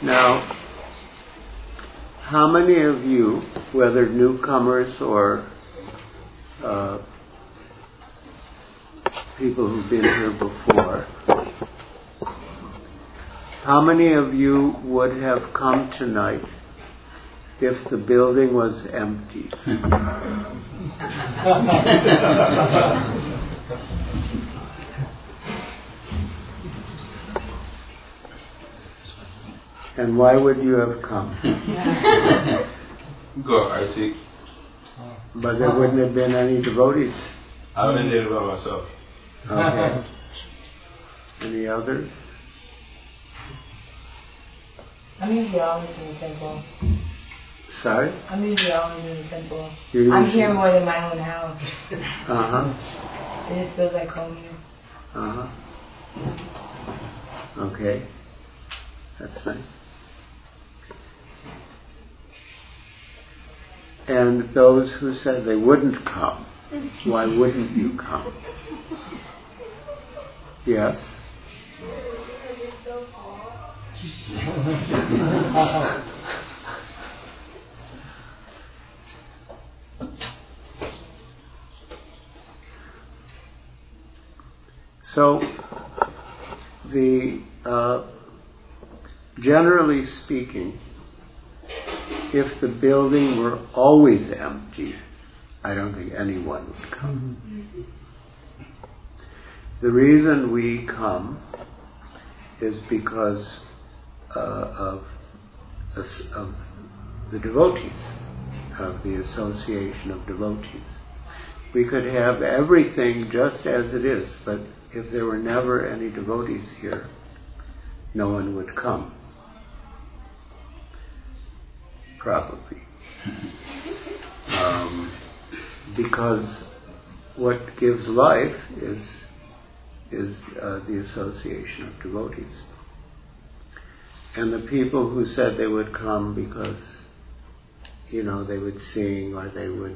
Now, how many of you, whether newcomers or people who've been here before, how many of you would have come tonight if the building was empty? And why would you have come? Go, I see. But there wouldn't have been any devotees. I went there by myself. Okay. Any others? I'm usually always in the temple. Sorry? I'm usually always in the temple. I'm here more than my own house. Uh-huh. It just feels like home here. Uh-huh. Okay. That's nice. And those who said they wouldn't come, why wouldn't you come? Yes? So, generally speaking, if the building were always empty, I don't think anyone would come. The reason we come is because of the devotees, of the association of devotees. We could have everything just as it is, but if there were never any devotees here, no one would come. Probably. Because what gives life is the association of devotees. And the people who said they would come because, they would sing or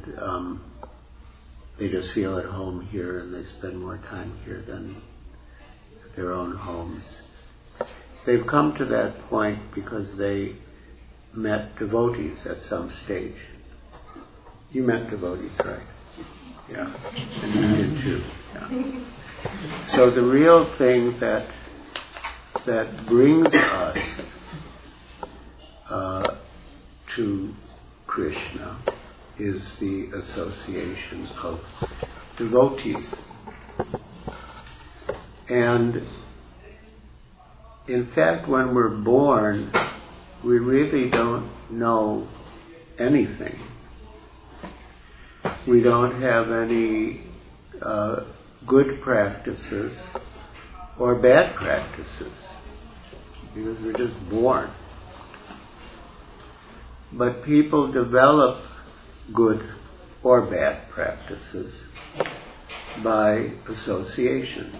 they just feel at home here and they spend more time here than at their own homes. They've come to that point because they met devotees at some stage. You met devotees, right? Yeah. And you did too. Yeah. So the real thing that brings us to Krishna is the association of devotees. And in fact, when we're born, we really don't know anything. We don't have any good practices or bad practices because we're just born. But people develop good or bad practices by association.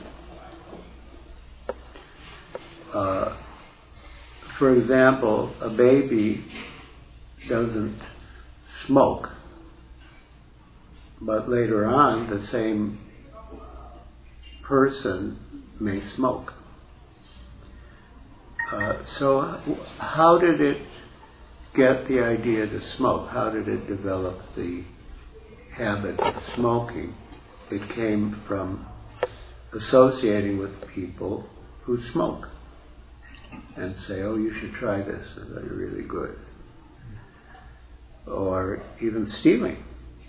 For example, a baby doesn't smoke, but later on the same person may smoke. So how did it get the idea to smoke? How did it develop the habit of smoking? It came from associating with people who smoke and say, oh, you should try this, they're really good. Or even stealing.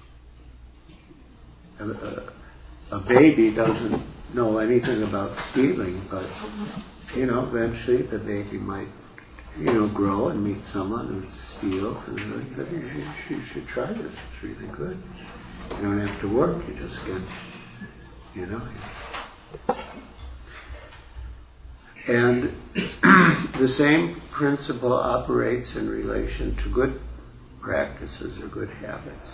A baby doesn't know anything about stealing, but, eventually the baby might, grow and meet someone who steals, and you should try this, it's really good. You don't have to work, you just get, And the same principle operates in relation to good practices or good habits.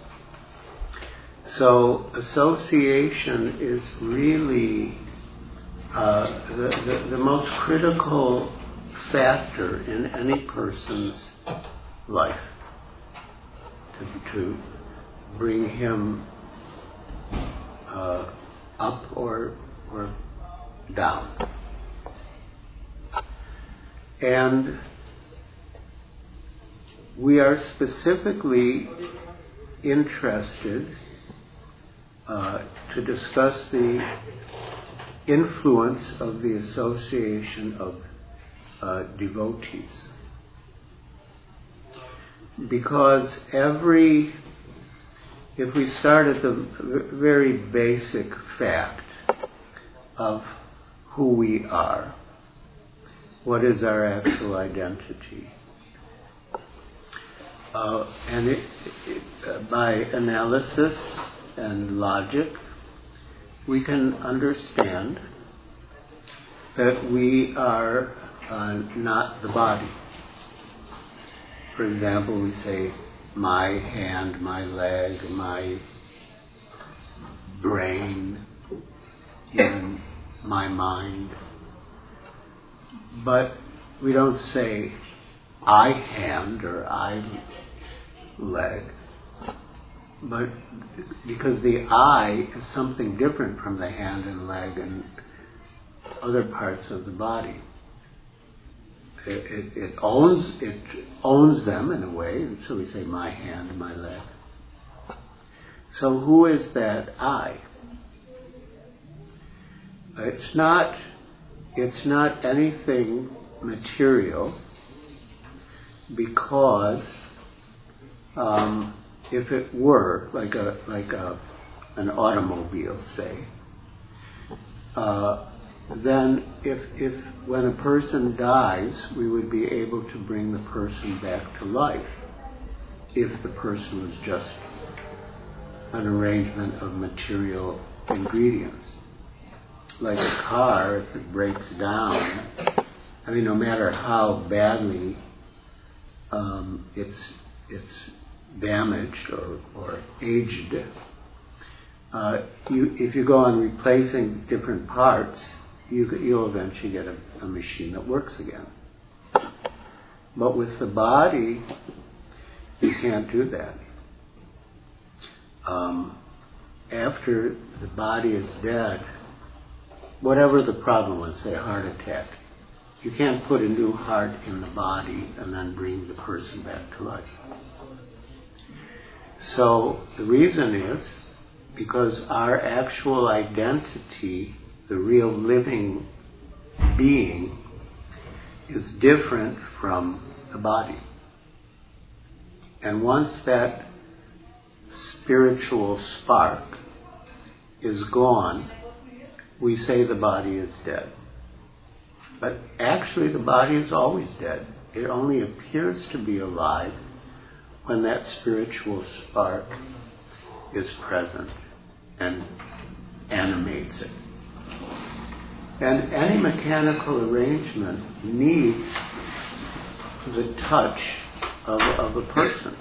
So association is really the most critical factor in any person's life to bring him up or down. And we are specifically interested to discuss the influence of the association of devotees. Because if we start at the very basic fact of who we are, what is our actual identity? And by analysis and logic, we can understand that we are not the body. For example, we say, my hand, my leg, my brain, even my mind. But we don't say, I hand or I leg. But because the I is something different from the hand and leg and other parts of the body. It owns them in a way, and so we say my hand, my leg. So who is that I? It's not anything material, because if it were like an automobile, say, then if when a person dies, we would be able to bring the person back to life if the person was just an arrangement of material ingredients. Like a car, if it breaks down, I mean, no matter how badly it's damaged or aged, if you go on replacing different parts, you'll eventually get a machine that works again. But with the body, you can't do that. After the body is dead, whatever the problem was, say a heart attack, you can't put a new heart in the body and then bring the person back to life. So the reason is because our actual identity, the real living being, is different from the body. And once that spiritual spark is gone, we say the body is dead. But actually the body is always dead. It only appears to be alive when that spiritual spark is present and animates it. And any mechanical arrangement needs the touch of a person.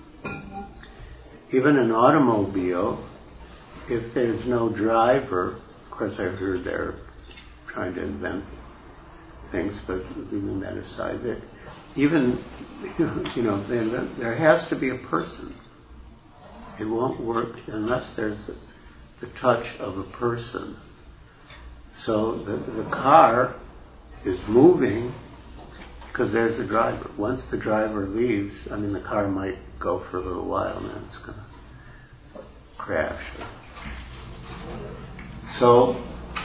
Even an automobile, if there's no driver, of course I heard they're trying to invent things, but leaving that aside, that even, there has to be a person. It won't work unless there's the touch of a person. So the car is moving because there's a driver. Once the driver leaves, the car might go for a little while and then it's going to crash. So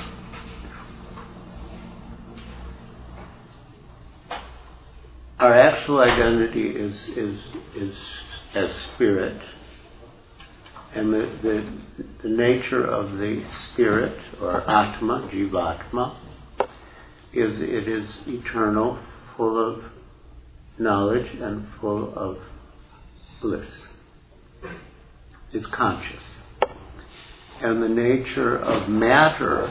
our actual identity is as spirit, and the nature of the spirit, or Atma, Jivatma, is it is eternal, full of knowledge and full of bliss. It's conscious. And the nature of matter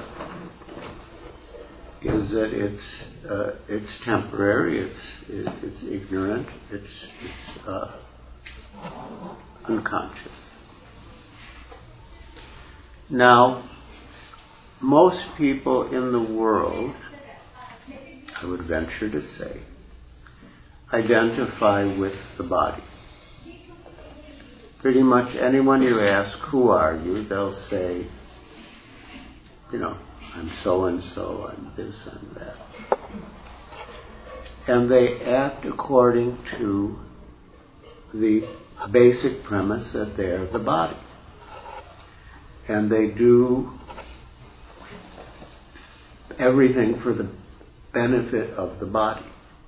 is that it's temporary, it's ignorant, it's unconscious. Now, most people in the world, I would venture to say, identify with the body. Pretty much anyone you ask, who are you, they'll say, I'm so-and-so, I'm this and that. And they act according to the basic premise that they're the body. And they do everything for the benefit of the body.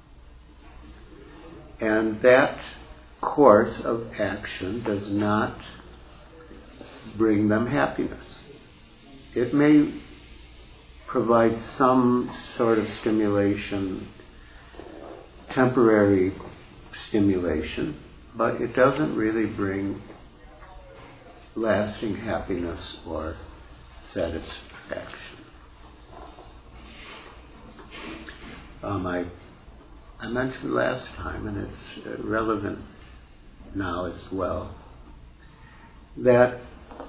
And that course of action does not bring them happiness. It may provide some sort of stimulation, temporary stimulation, but it doesn't really bring lasting happiness or satisfaction. I mentioned last time, and it's relevant now as well, that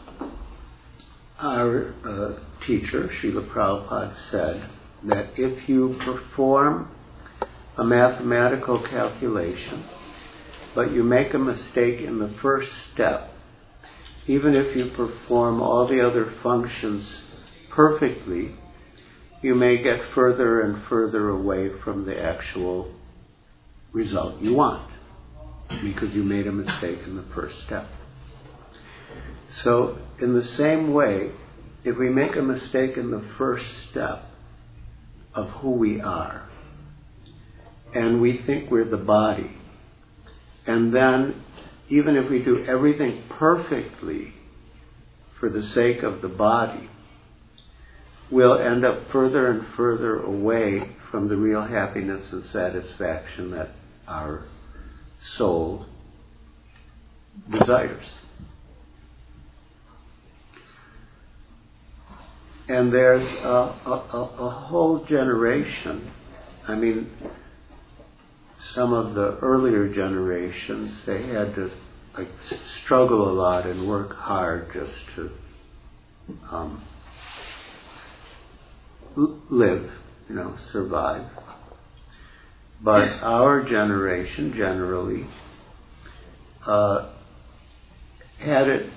our teacher, Srila Prabhupada, said that if you perform a mathematical calculation, but you make a mistake in the first step, even if you perform all the other functions perfectly, you may get further and further away from the actual result you want, because you made a mistake in the first step. So, in the same way, if we make a mistake in the first step of who we are, and we think we're the body, and then, even if we do everything perfectly for the sake of the body, we'll end up further and further away from the real happiness and satisfaction that our soul desires. And there's a whole generation, I mean, some of the earlier generations, they had to struggle a lot and work hard just to live, survive. But our generation generally had it,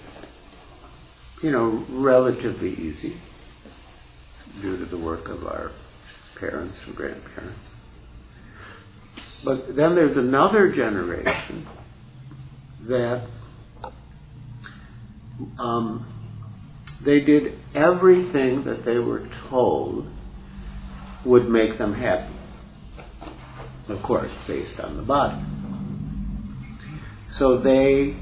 relatively easy due to the work of our parents and grandparents. But then there's another generation that they did everything that they were told would make them happy. Of course, based on the body. So they,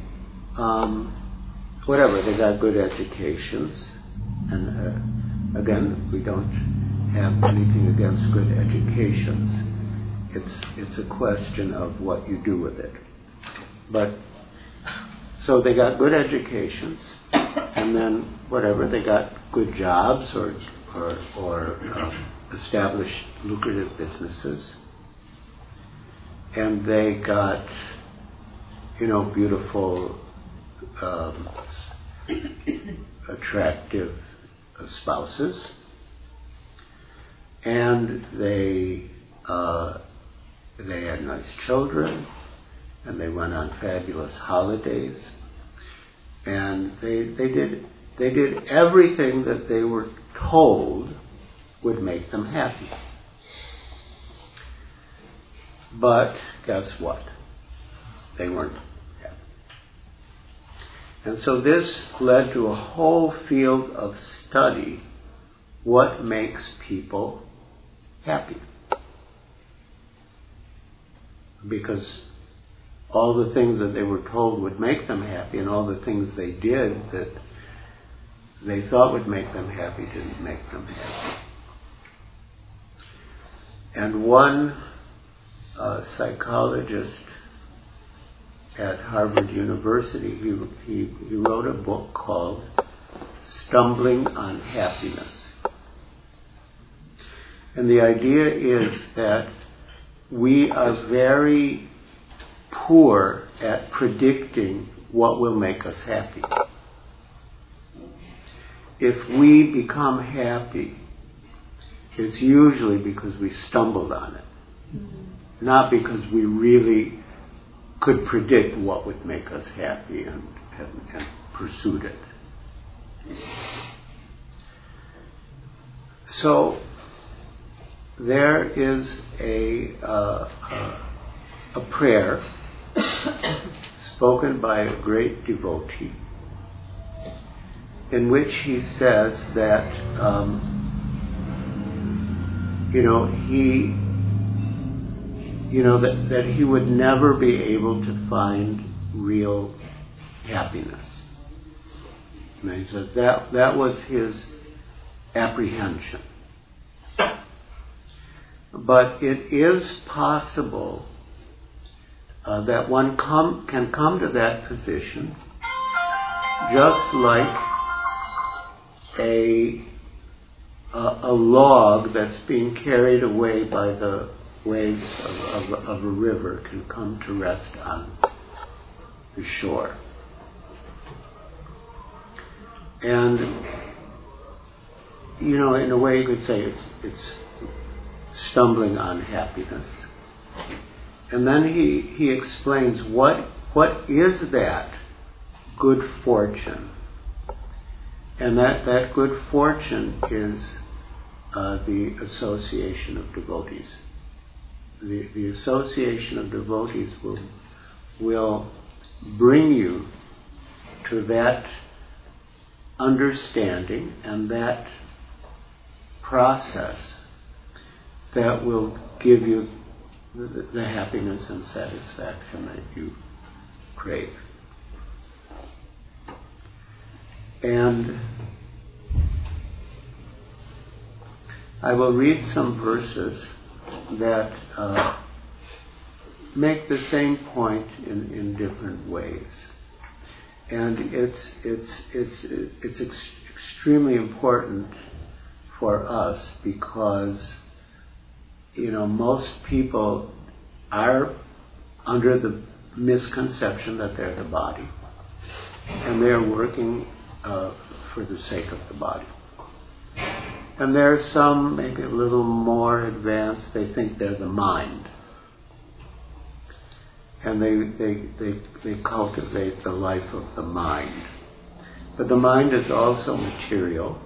they got good educations. And again, we don't have anything against good educations. It's a question of what you do with it. But so they got good educations, and then they got good jobs or established lucrative businesses, and they got beautiful, attractive spouses, and they had nice children, and they went on fabulous holidays, and they did everything that they were told would make them happy. But guess what? They weren't happy. And so this led to a whole field of study, what makes people happy. Because all the things that they were told would make them happy, and all the things they did that they thought would make them happy didn't make them happy. And one psychologist at Harvard University, he wrote a book called Stumbling on Happiness. And the idea is that we are very poor at predicting what will make us happy. If we become happy, it's usually because we stumbled on it, not because we really could predict what would make us happy and pursued it. So there is a prayer spoken by a great devotee, in which he says that, that he would never be able to find real happiness. And he said that was his apprehension. But it is possible that one can come to that position just like a log that's being carried away by the waves of a river can come to rest on the shore. And, in a way you could say it's stumbling on happiness. And then he explains what is that good fortune. And that good fortune is the association of devotees. The association of devotees will bring you to that understanding and that process that will give you the happiness and satisfaction that you crave. And I will read some verses that make the same point in different ways. And it's extremely important for us because, most people are under the misconception that they're the body. And they're working for the sake of the body. And there are some, maybe a little more advanced, they think they're the mind. And they cultivate the life of the mind. But the mind is also material.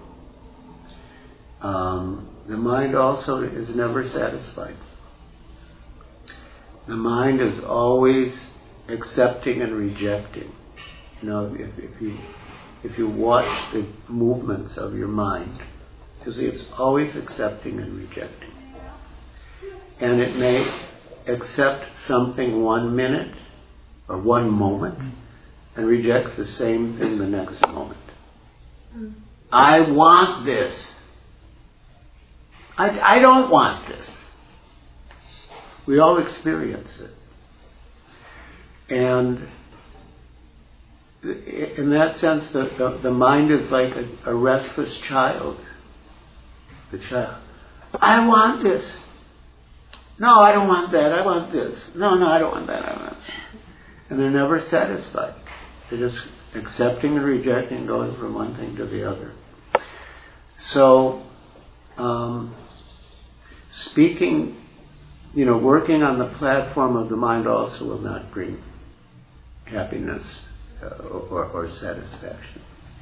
The mind also is never satisfied. The mind is always accepting and rejecting. If you watch the movements of your mind, you see it's always accepting and rejecting. And it may accept something 1 minute or 1 moment and rejects the same thing the next moment. I want this. I don't want this. We all experience it. And in that sense, the mind is like a restless child. The child, I want this. No, I don't want that. I want this. No, I don't want that. I want that. And they're never satisfied. They're just accepting and rejecting, going from one thing to the other. So, speaking, working on the platform of the mind also will not bring happiness or satisfaction.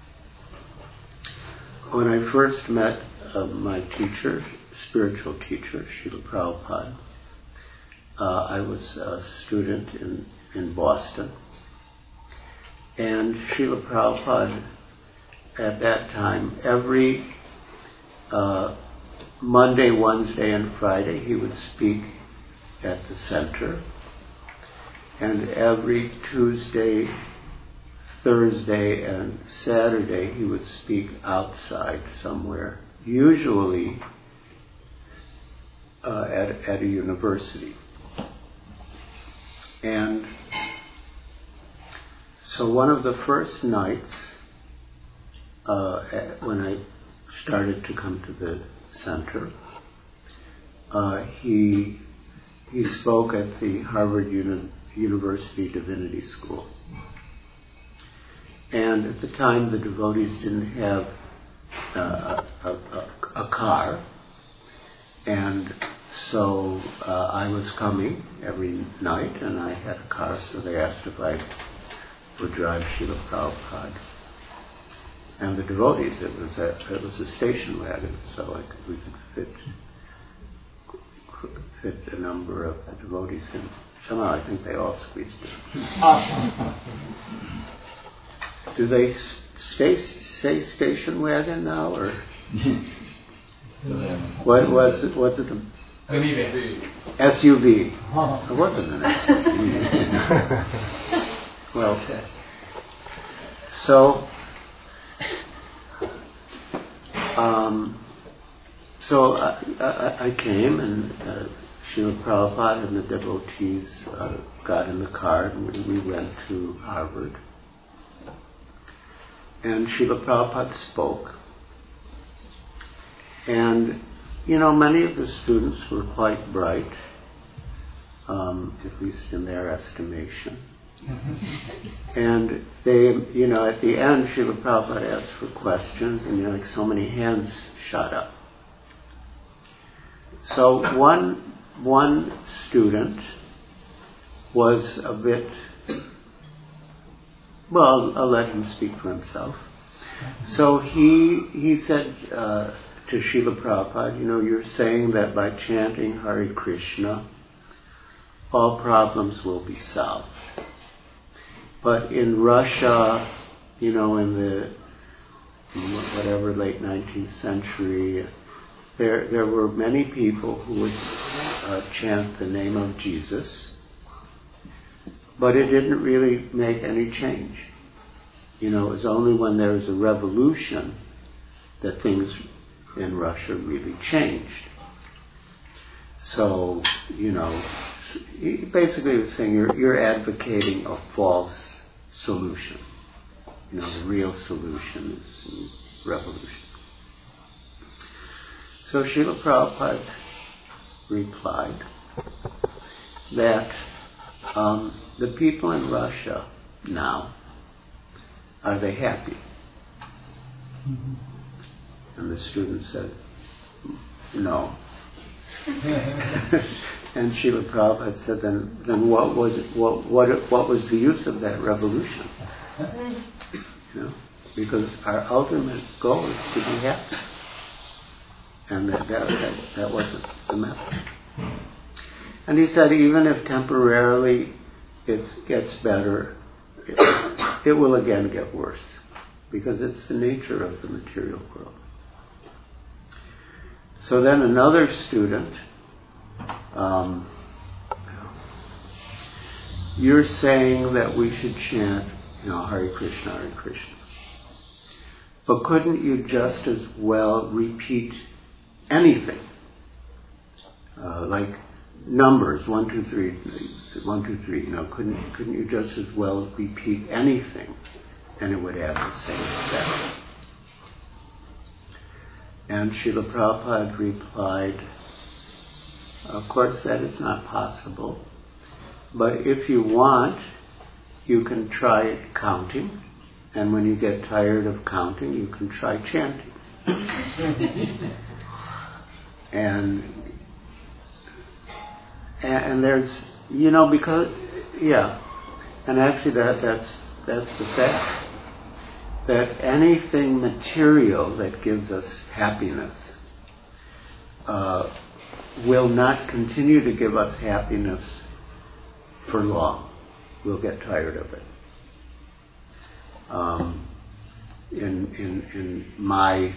When I first met my teacher, spiritual teacher, Srila Prabhupada, I was a student in Boston. And Srila Prabhupada, at that time, every Monday, Wednesday, and Friday, he would speak at the center. And every Tuesday, Thursday, and Saturday, he would speak outside somewhere, usually at a university. And so one of the first nights, when I started to come to the center, he spoke at the Harvard University Divinity School. And at the time, the devotees didn't have a car, and so I was coming every night, and I had a car, so they asked if I would drive Srila Prabhupada. And the devotees, it was a station wagon, so we could fit fit a number of the devotees in. Somehow I think they all squeezed in. Do they say station wagon now, or what was it? Was it the SUV? It wasn't an SUV. Well, so I came, and Srila Prabhupada and the devotees got in the car, and we went to Harvard. And Srila Prabhupada spoke. And, many of the students were quite bright, at least in their estimation. And they, at the end, Srila Prabhupada asked for questions, and so many hands shot up. So one student was a bit, well, I'll let him speak for himself. So he said to Srila Prabhupada, you're saying that by chanting Hare Krishna, all problems will be solved. But in Russia, in the late 19th century, there were many people who would chant the name of Jesus, but it didn't really make any change. It was only when there was a revolution that things in Russia really changed. So, basically he was saying you're advocating a false solution. The real solution is revolution. So Srila Prabhupada replied that the people in Russia now, are they happy? Mm-hmm. And the student said, no. And Srila Prabhupada said, then what was the use of that revolution? Because our ultimate goal is to be happy. And that wasn't the method. And he said, even if temporarily it gets better, it will again get worse, because it's the nature of the material world. So then another student, you're saying that we should chant, Hare Krishna, Hare Krishna. But couldn't you just as well repeat anything? Like numbers, 1, 2, 3, 1, 2, 3, couldn't you just as well repeat anything and it would have the same effect? And Srila Prabhupada replied, of course that is not possible, but if you want, you can try counting, and when you get tired of counting, you can try chanting. And there's, because, and actually that's the fact, that anything material that gives us happiness will not continue to give us happiness for long. We'll get tired of it. In my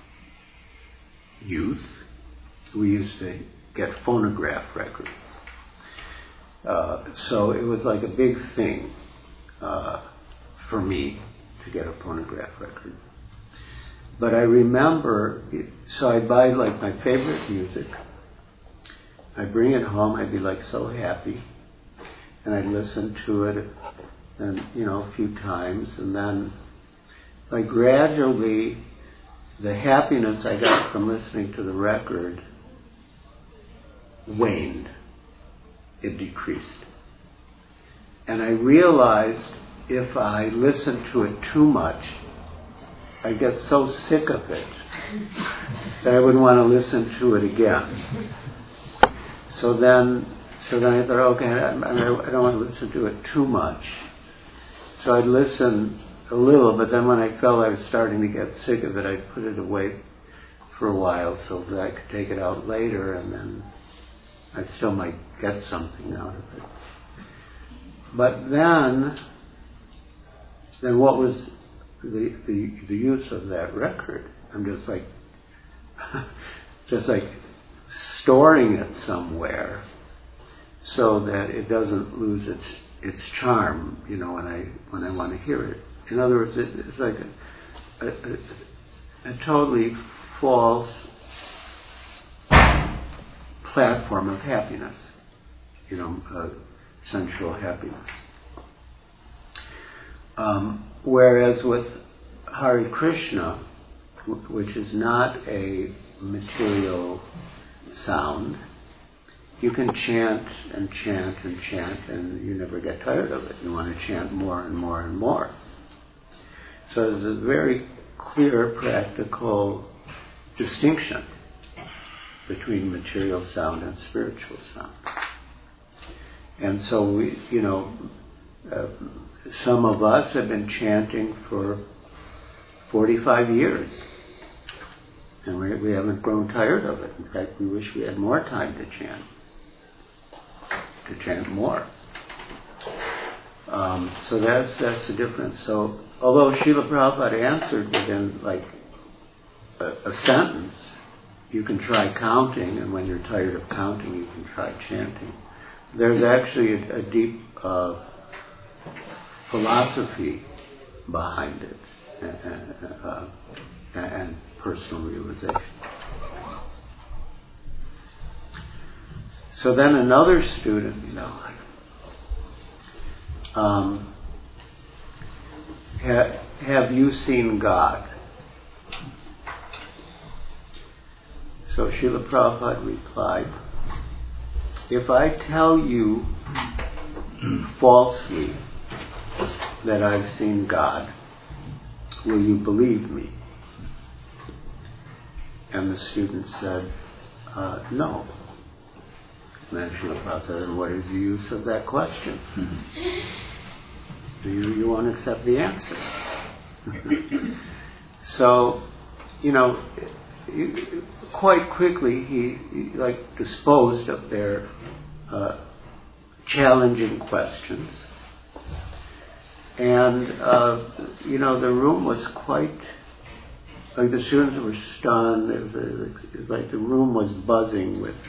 youth, we used to get phonograph records. So it was like a big thing for me to get a phonograph record. But I remember, so I'd buy like my favorite music, I'd bring it home, I'd be like so happy, and I'd listen to it and a few times, and then like gradually the happiness I got from listening to the record waned. It decreased. And I realized if I listened to it too much, I get so sick of it that I wouldn't want to listen to it again. So then I thought, okay, I don't want to listen to it too much. So I'd listen a little, but then when I felt I was starting to get sick of it, I'd put it away for a while so that I could take it out later and then I still might get something out of it. But then what was the use of that record? I'm just like storing it somewhere so that it doesn't lose its charm, when I want to hear it. In other words, it's like a totally false platform of happiness, sensual happiness. Whereas with Hare Krishna, which is not a material sound, you can chant and chant and chant, and you never get tired of it. You want to chant more and more and more. So there's a very clear, practical distinction between material sound and spiritual sound. And so we, some of us have been chanting for 45 years. And we haven't grown tired of it. In fact, we wish we had more time to chant more. So that's the difference. So although Srila Prabhupada answered within a sentence, you can try counting, and when you're tired of counting, you can try chanting. There's actually a deep philosophy behind it, and personal realization. So then another student, have you seen God? So Srila Prabhupada replied, if I tell you falsely that I've seen God, will you believe me? And the student said, no. And then Srila Prabhupada said, and what is the use of that question? You won't accept the answer. So, quite quickly he disposed of their challenging questions. And, the room was quite, the students were stunned. It was like the room was buzzing with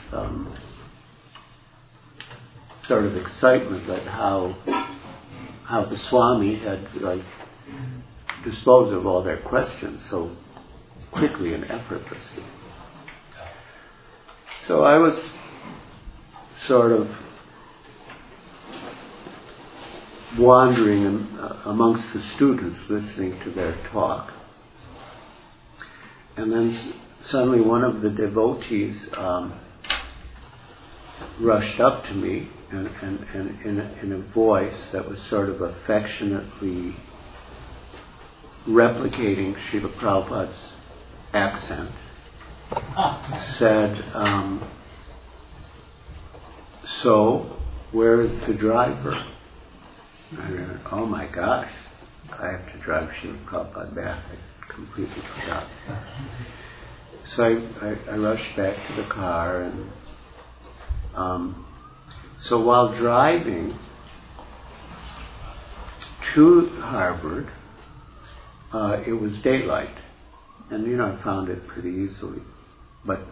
sort of excitement at how the Swami had disposed of all their questions so quickly and effortlessly. So I was sort of wandering amongst the students, listening to their talk. And then suddenly one of the devotees rushed up to me and in a voice that was sort of affectionately replicating Srila Prabhupada's accent, said, so where is the driver? I went, oh my gosh, I have to drive Srila Prabhupada back. I completely forgot. So I rushed back to the car, and so while driving to Harvard, it was daylight, and I found it pretty easily. But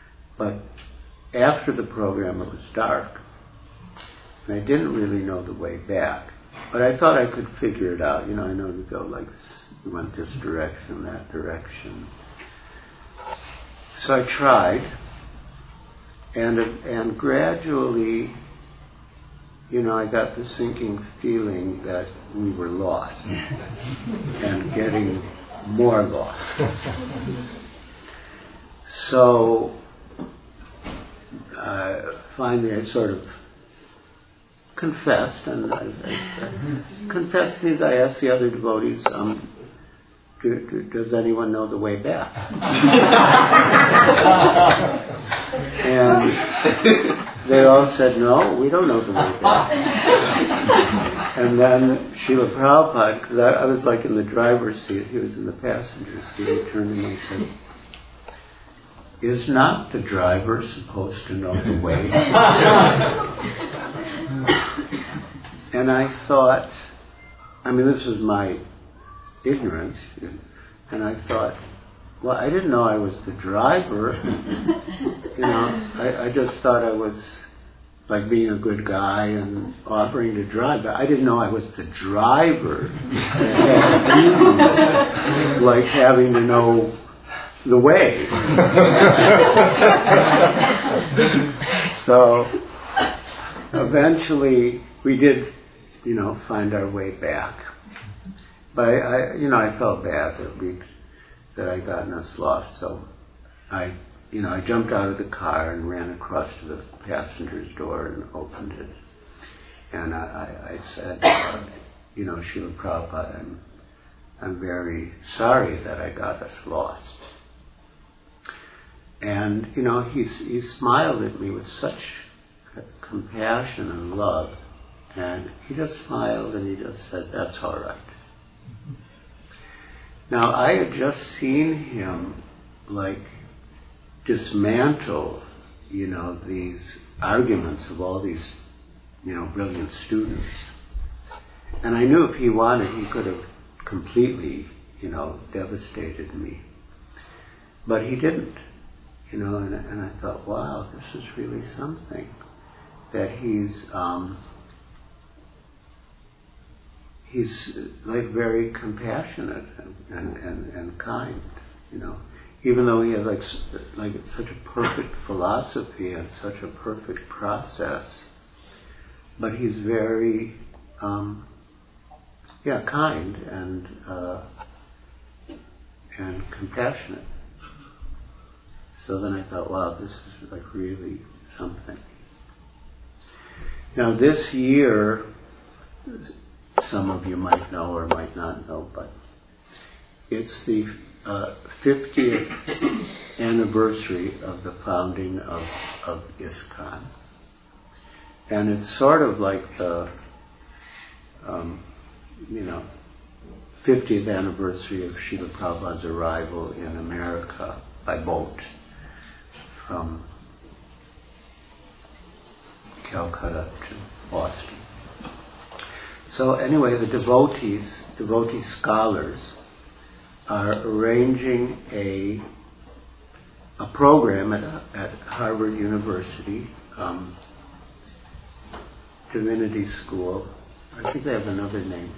after the program, it was dark, and I didn't really know the way back. But I thought I could figure it out. I know you go like this, you went this direction, that direction. So I tried, and gradually, I got the sinking feeling that we were lost and getting more lost. So finally I sort of confessed, and confessed means I asked the other devotees, does anyone know the way back? And they all said, no, we don't know the way back. And then Srila Prabhupada, because I was in the driver's seat, he was in the passenger seat, he turned to me and said, is not the driver supposed to know the way? And I thought, I mean, this was my ignorance, and I thought, well, I didn't know I was the driver. I just thought I was like being a good guy and offering to drive, but I didn't know I was the driver. Like having to know the way. So eventually we did, find our way back. But I felt bad that I'd gotten us lost. So I jumped out of the car and ran across to the passenger's door and opened it. And I said, Srila Prabhupada, I'm very sorry that I got us lost. And, he smiled at me with such compassion and love. And he just smiled and he just said, that's all right. Now, I had just seen him, dismantle, these arguments of all these, brilliant students. And I knew if he wanted, he could have completely, devastated me. But he didn't, and I thought, wow, this is really something. That he's very compassionate and kind, even though he has such a perfect philosophy and such a perfect process, but he's very kind and compassionate. So then I thought, wow, this is really something. Now this year, some of you might know or might not know, but it's the 50th anniversary of the founding of ISKCON. And it's sort of like the 50th anniversary of Srila Prabhupada's arrival in America by boat from Calcutta to Boston. So anyway, the devotee scholars are arranging a program at Harvard University, Divinity School. I think they have another name,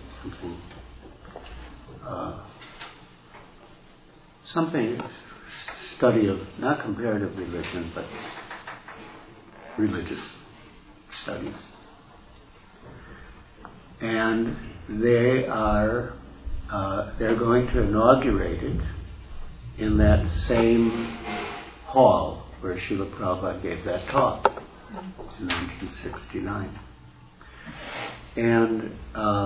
something study of, not comparative religion, but religious studies. And they're going to inaugurate it in that same hall where Srila Prabhupada gave that talk in 1969. And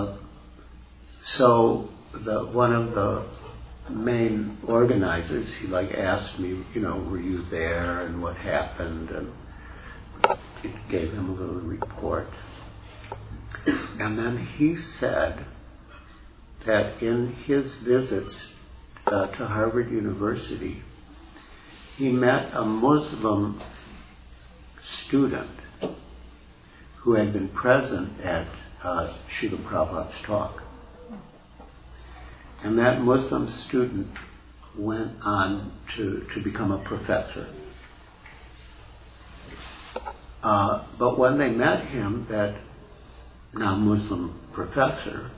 so one of the main organizers, he asked me, were you there and what happened, and it gave him a little report. And then he said that in his visits to Harvard University, he met a Muslim student who had been present at Srila Prabhupada's talk. And that Muslim student went on to become a professor. But when they met him, that now Muslim professor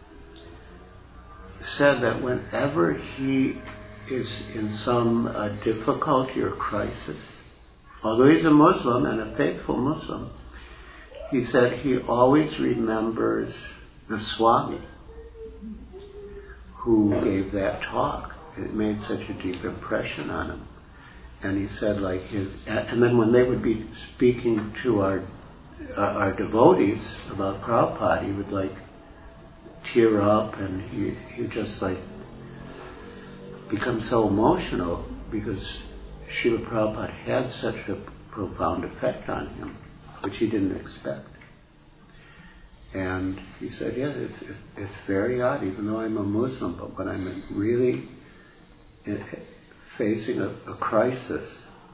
said that whenever he is in some difficulty or crisis, although he's a Muslim and a faithful Muslim, he said he always remembers the Swami who gave that talk. It made such a deep impression on him. And he said and then when they would be speaking to our devotees about Prabhupada, he would tear up, and he just become so emotional because Srila Prabhupada had such a profound effect on him, which he didn't expect. And he said, it's very odd, even though I'm a Muslim, but when I'm really facing a crisis,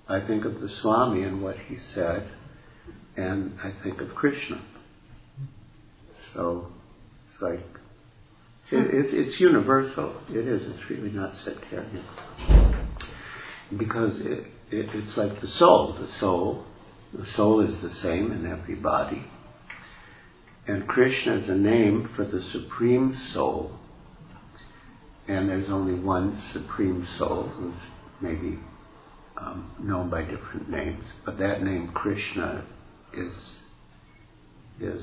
I think of the Swami and what he said, and I think of Krishna. So it's like, it's universal. It is. It's really not sectarian. Because it's like the soul. The soul is the same in everybody. And Krishna is a name for the Supreme Soul. And there's only one Supreme Soul who's maybe known by different names. But that name, Krishna, is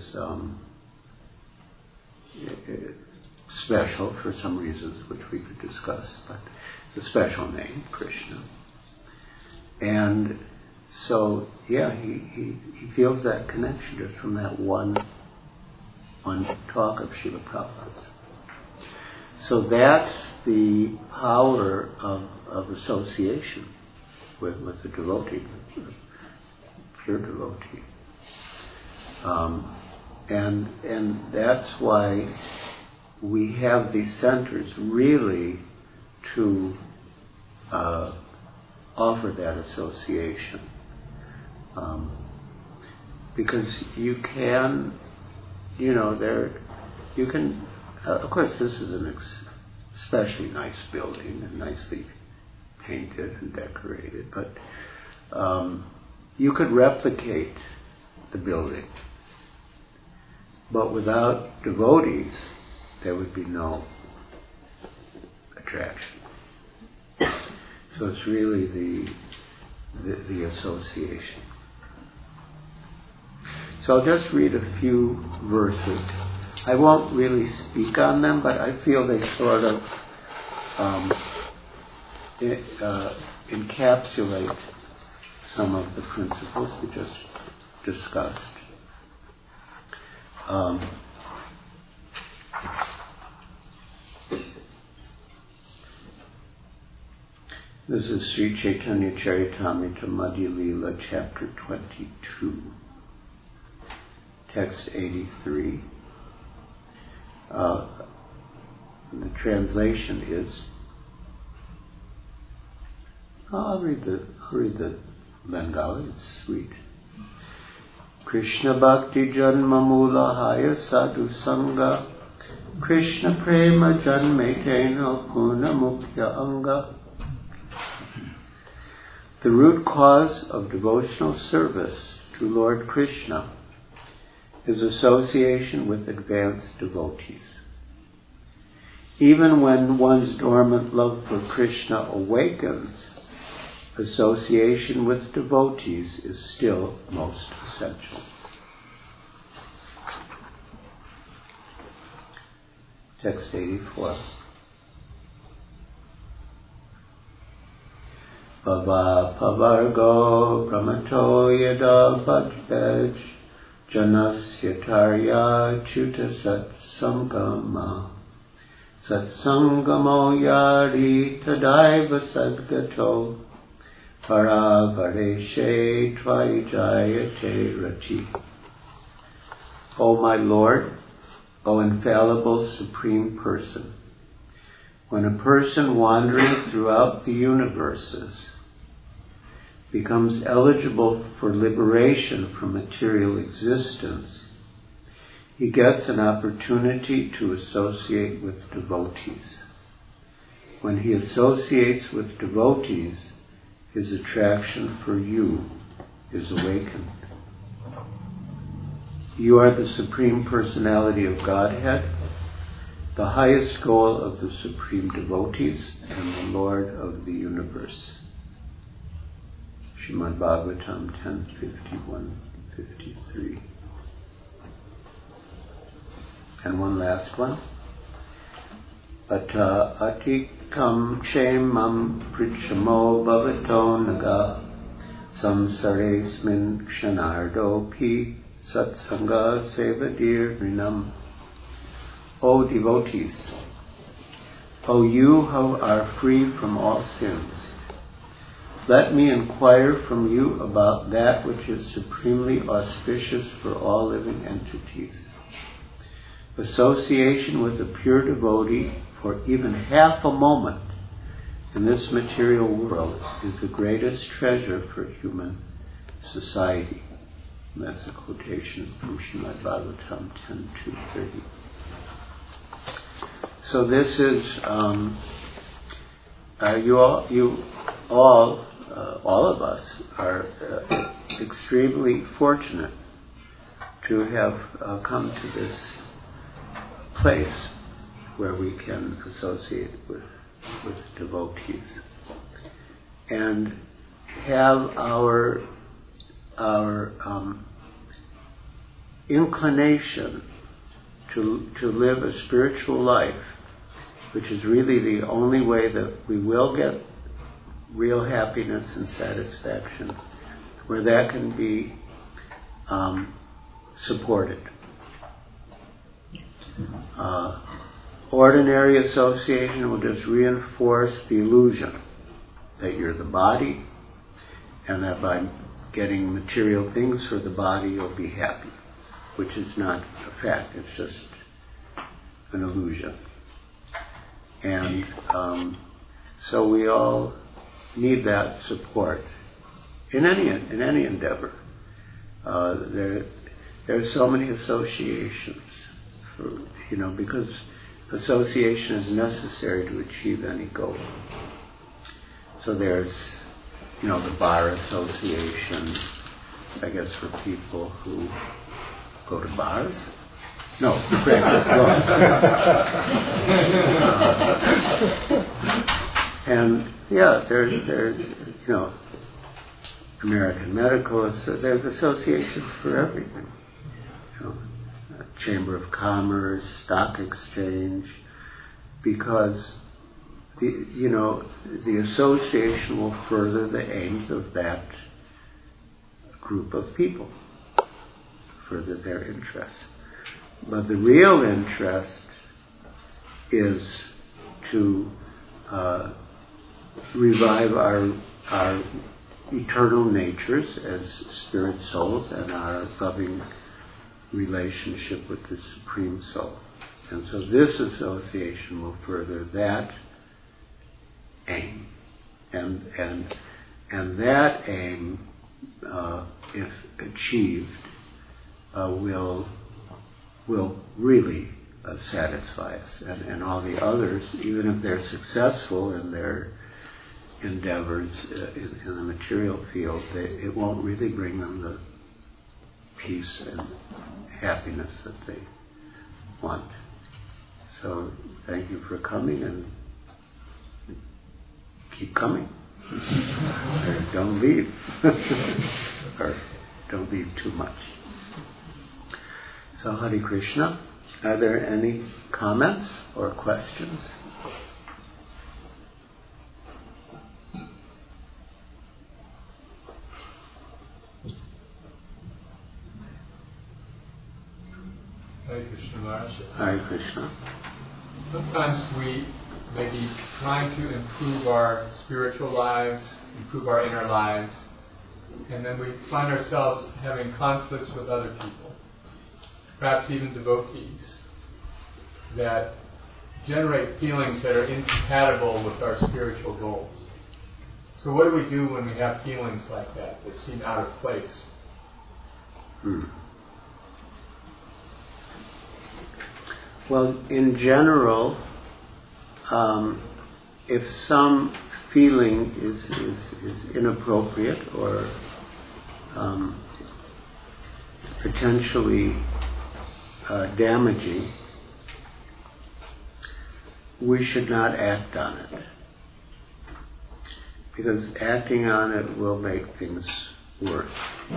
special for some reasons which we could discuss. But it's a special name, Krishna. And so, yeah, he feels that connection just from that one talk of Srila Prabhupada's. So that's the power of association with a devotee, a pure devotee. And that's why we have these centers really to offer that association. Because you can, of course this is an especially nice building and nicely painted and decorated, but you could replicate the building. But without devotees, there would be no attraction. So it's really the association. So I'll just read a few verses. I won't really speak on them, but I feel they sort of encapsulate some of the principles we just discussed. This is Sri Chaitanya Charitamrita Madhya Lila, chapter 22, text 83. The translation is, I'll read the Bengali, it's sweet. Krishna Bhakti Janma Mula Haya Sadhu Sangha Krishna Prema Janme Tena Puna Mukhya Anga. The root cause of devotional service to Lord Krishna is association with advanced devotees. Even when one's dormant love for Krishna awakens, association with devotees is still most essential. Text 84. Bhava pavargo pramato yada bhajvej janasya tarya chuta satsangama satsangamo yari tadaiva sadgato paravareshe tvayajayate rati. O my Lord, O infallible Supreme Person, when a person wandering throughout the universes becomes eligible for liberation from material existence, he gets an opportunity to associate with devotees. When he associates with devotees, his attraction for you is awakened. You are the Supreme Personality of Godhead, the highest goal of the Supreme Devotees, and the Lord of the universe. Srimad Bhagavatam 10:51-53. And one last one. Ata atikam kshemam prichamo bhavato naga samsaresmin kshanardopi satsanga sevadir rinam. O devotees, O you who are free from all sins, let me inquire from you about that which is supremely auspicious for all living entities. Association with a pure devotee for even half a moment in this material world is the greatest treasure for human society. And that's a quotation from Srimad Bhagavatam 10.2.30. So this is, all of us are extremely fortunate to have come to this place where we can associate with devotees and have our inclination to live a spiritual life, which is really the only way that we will get real happiness and satisfaction, where that can be supported. Ordinary association will just reinforce the illusion that you're the body, and that by getting material things for the body you'll be happy, which is not a fact, it's just an illusion. And so we all need that support in any endeavor. There are so many associations, because association is necessary to achieve any goal. So there's, the bar association, I guess, for people who go to bars. No, to practice law. And there's American Medical. There's associations for everything. Chamber of Commerce, Stock Exchange, because the association will further the aims of that group of people, further their interests. But the real interest is to revive our eternal natures as spirit souls and our loving relationship with the Supreme Soul. And so this association will further that aim. And that aim, if achieved, will really satisfy us. And all the others, even if they're successful in their endeavors in the material field, it won't really bring them the peace and happiness that they want. So thank you for coming, and keep coming. Or don't leave. Or don't leave too much. So Hare Krishna. Are there any comments or questions? Hare Krishna Maharaj. Hare Krishna. Sometimes we may be trying to improve our spiritual lives, improve our inner lives, and then we find ourselves having conflicts with other people, perhaps even devotees, that generate feelings that are incompatible with our spiritual goals. So what do we do when we have feelings like that seem out of place? Well, in general, if some feeling is inappropriate or potentially damaging, we should not act on it, because acting on it will make things worse.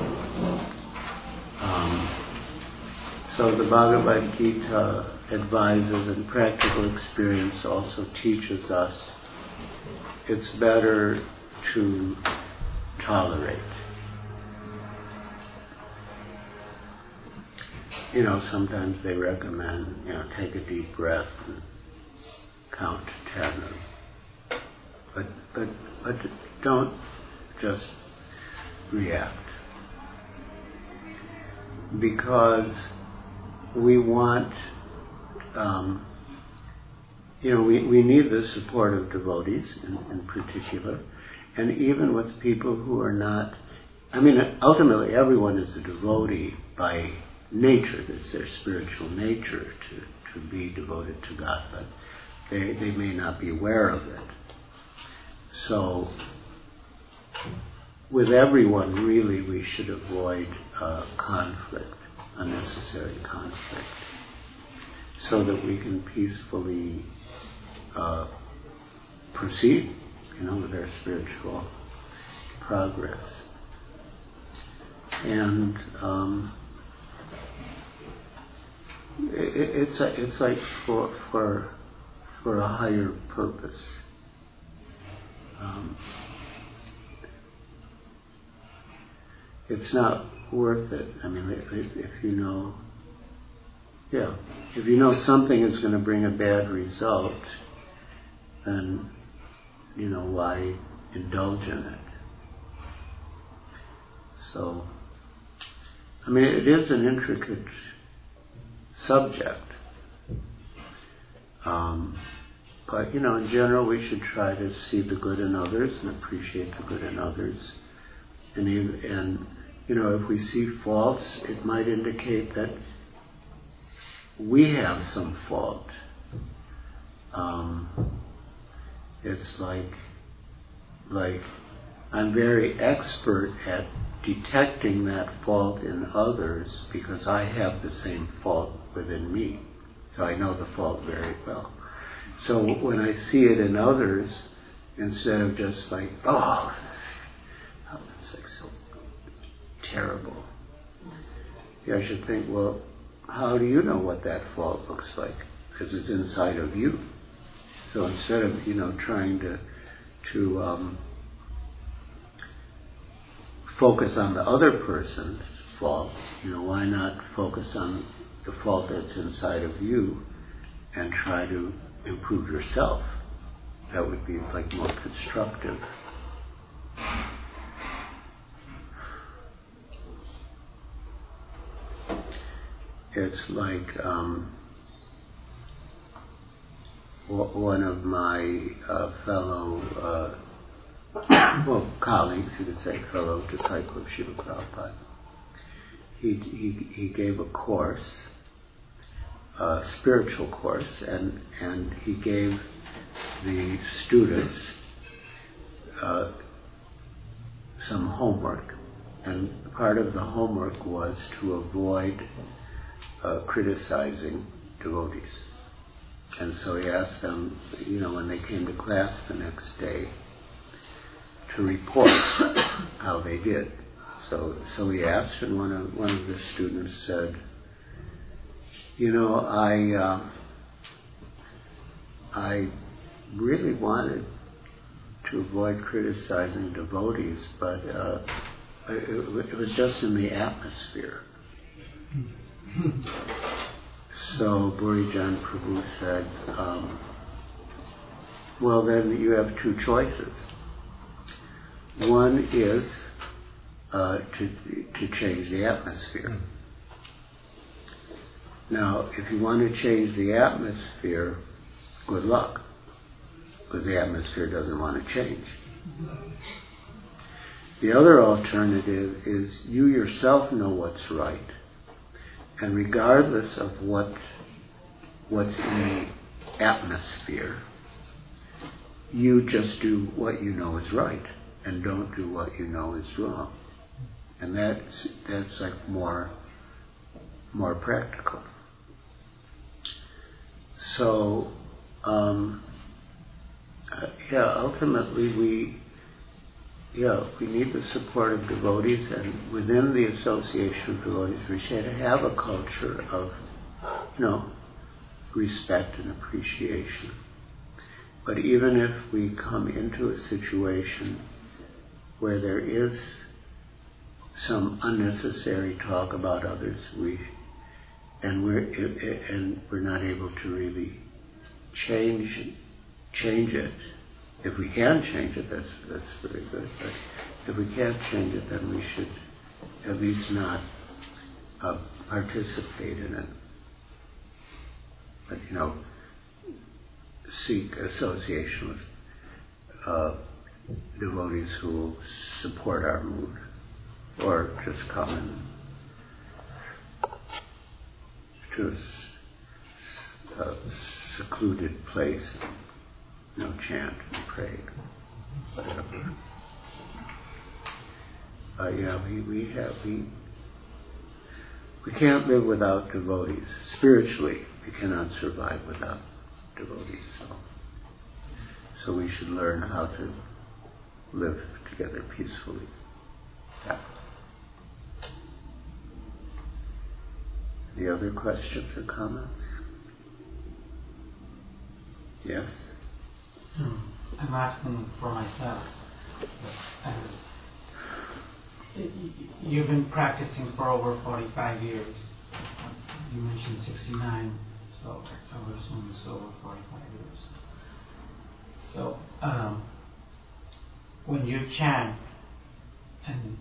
So the Bhagavad Gita advises, and practical experience also teaches us, it's better to tolerate. Sometimes they recommend, take a deep breath and count to 10. But don't just react. Because we want we need the support of devotees in particular, and even with people who are not. Ultimately, everyone is a devotee by nature. It's their spiritual nature to be devoted to God, but they may not be aware of it. So, with everyone, really, we should avoid conflict, unnecessary conflict, so that we can peacefully proceed, with our spiritual progress. And it's like for a higher purpose. It's not worth it. If you know something is going to bring a bad result, then why indulge in it? So, it is an intricate subject. But, in general, we should try to see the good in others and appreciate the good in others. And if we see faults, it might indicate that we have some fault. It's like I'm very expert at detecting that fault in others because I have the same fault within me. So I know the fault very well. So when I see it in others, instead of just like, it's like so terrible, I should think, well, how do you know what that fault looks like? Because it's inside of you. So instead of, trying to focus on the other person's fault, why not focus on the fault that's inside of you and try to improve yourself? That would be like more constructive. It's like one of my fellow colleagues, you could say, fellow disciple of Srila Prabhupada. He gave a course, a spiritual course, and he gave the students some homework. And part of the homework was to avoid criticizing devotees. And so he asked them, when they came to class the next day, to report how they did. So he asked, and one of the students said, I really wanted to avoid criticizing devotees, but it was just in the atmosphere. So Burijan Prabhu said, well, then you have two choices. One is to change the atmosphere. Now, if you want to change the atmosphere, good luck, because the atmosphere doesn't want to change. The other alternative is you yourself know what's right, and regardless of what's in the atmosphere, you just do what you know is right, and don't do what you know is wrong. And that's like more practical. So, ultimately we need the support of devotees, and within the association of devotees, we should have a culture of, respect and appreciation. But even if we come into a situation where there is some unnecessary talk about others, we're not able to really change it. If we can change it, that's very good. But if we can't change it, then we should at least not participate in it. But seek association with devotees who will support our mood, or just come in to a secluded place, chant and pray, whatever. We can't live without devotees. Spiritually, we cannot survive without devotees. So we should learn how to live together peacefully. Yeah. Any other questions or comments? Yes? I'm asking for myself. You've been practicing for over 45 years. You mentioned 69, so I would assume it's over 45 years. So, when you chant, and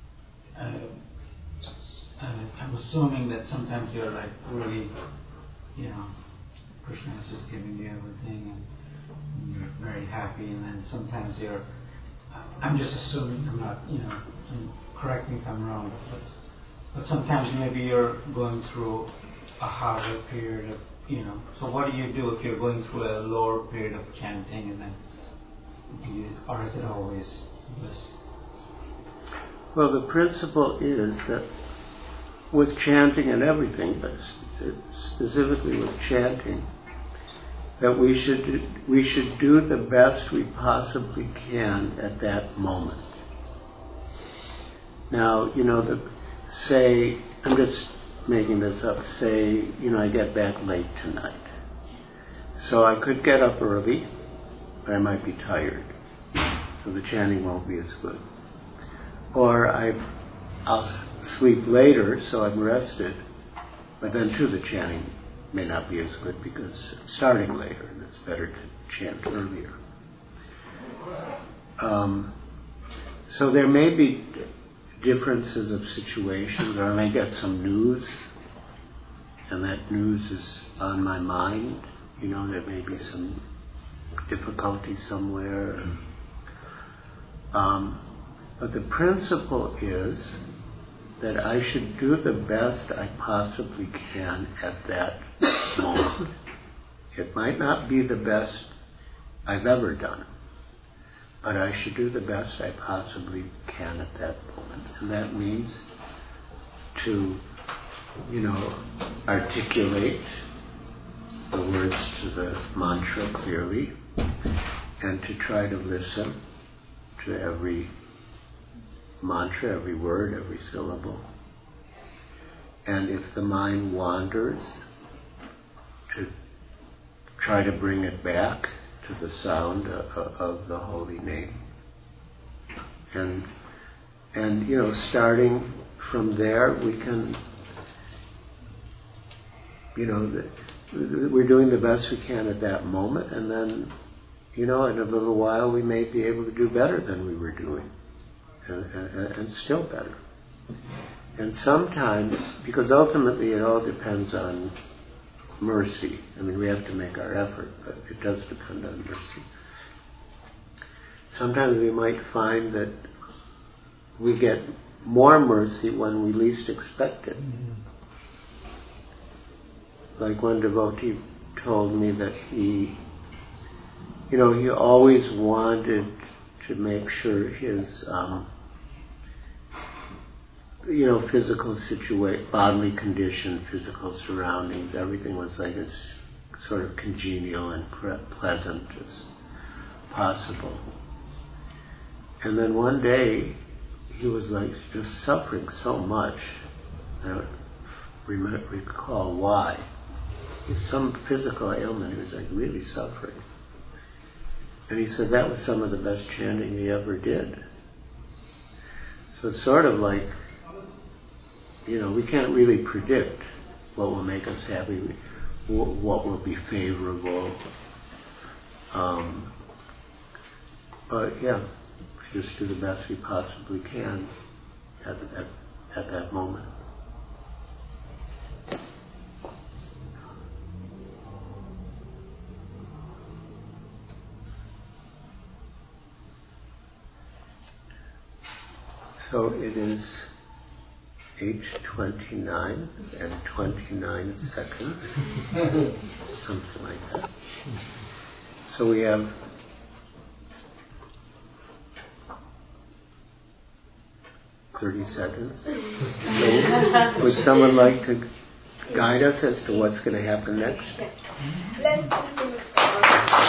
I'm assuming that sometimes you're like really, Krishna is just giving you everything, and you're very happy, and then sometimes I'm just assuming, I'm not, correct me if I'm wrong, but sometimes maybe you're going through a harder period of, so what do you do if you're going through a lower period of chanting, and then or is it always bliss? Well, the principle is that with chanting and everything, but specifically with chanting, that we should do the best we possibly can at that moment. Now, say, I'm just making this up, say, I get back late tonight. So I could get up early, but I might be tired. So the chanting won't be as good. Or I'll sleep later, so I'm rested, but then too the chanting may not be as good because I'm starting later, and it's better to chant earlier. So there may be differences of situations, or I may get some news, and that news is on my mind. There may be some difficulty somewhere. But the principle is that I should do the best I possibly can at that moment. It might not be the best I've ever done, but I should do the best I possibly can at that moment. And that means to, articulate the words to the mantra clearly, and to try to listen to every mantra, every word, every syllable. And if the mind wanders, to try to bring it back to the sound of the holy name. And starting from there, we can, we're doing the best we can at that moment, and then, in a little while we may be able to do better than we were doing, and still better. And sometimes, because ultimately it all depends on mercy. We have to make our effort, but it does depend on mercy. Sometimes we might find that we get more mercy when we least expect it. Like one devotee told me that he always wanted to make sure his, physical bodily condition, physical surroundings, everything was like as sort of congenial and pleasant as possible. And then one day, he was like just suffering so much. I don't recall why. It's some physical ailment. He was like really suffering. And he said that was some of the best chanting he ever did. So it's sort of like, we can't really predict what will make us happy, what will be favorable. But yeah, just do the best we possibly can at that moment. So it is 8:29 and 29 seconds, something like that. So we have 30 seconds. So would someone like to guide us as to what's going to happen next?